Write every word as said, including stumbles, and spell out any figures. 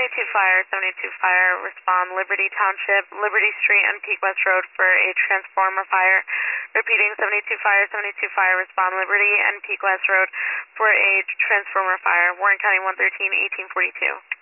seventy-two Fire, seventy-two Fire, respond Liberty Township, Liberty Street and Peak West Road for a transformer fire. Repeating, seventy-two Fire, seventy-two Fire, respond Liberty and Peak West Road for a transformer fire. Warren County one thirteen, eighteen forty-two.